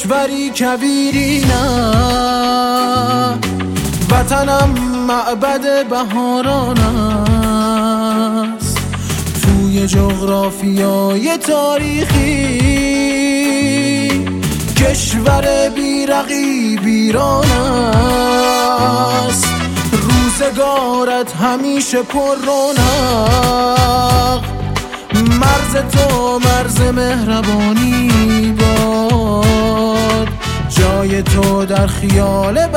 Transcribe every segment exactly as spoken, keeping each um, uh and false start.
کشوری کویری نه، وطنم معبد بهاران است. توی جغرافیای تاریخی کشور بیرقیب ایران است. روزگارت همیشه پر رونق، مرز تو مرز مهربانی باد. جای تو در خیال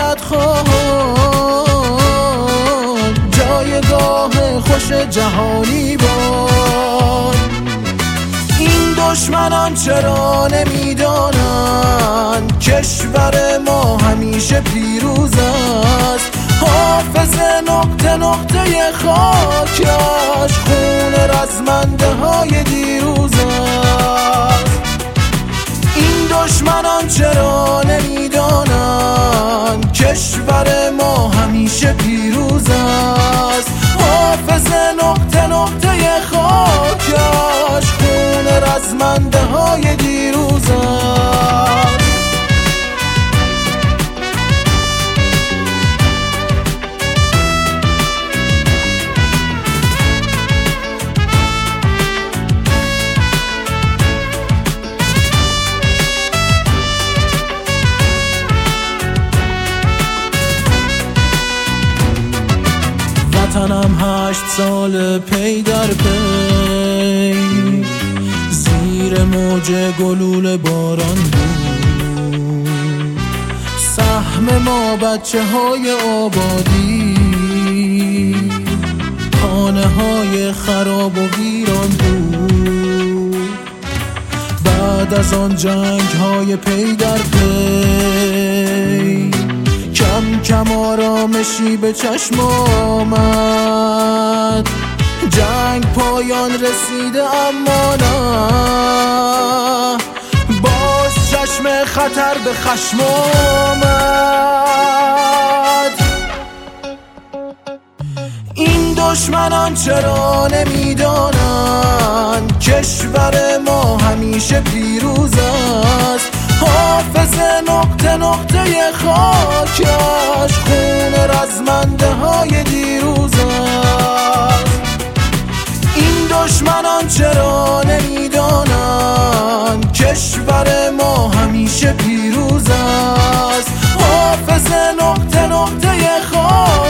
بدخواهان، جایگاه خوش جهانی باد. این دشمنان چرا نمیدانن کشور ما همیشه پیروز است. حافظ نقطه نقطه خاکش خون رزمنده های دیروز است. این دشمنان چرا نمیدانن کشور ما همیشه پیروز است. حافظ نقطه نقطه خاکش خون رزمنده های دیروز است. وطنم هشت سال پی در پی زیر موج گلول باران بود. سهم ما بچه های آبادی خانه های خراب و ویران بود. بعد از آن جنگ های پی در پی کم کم آرامشی به چشم آمد. جنگ پایان رسیده اما نه، باز چشم خطر به خشم آمد. این دشمنان چرا نمیدانن کشور ما همیشه پیروز است. حافظ نقطه نقطه خاکش خون رزمنده های دیروز است. این دشمنان چرا نمیدانن کشور ما همیشه پیروز است. حافظ نقطه نقطه خاکش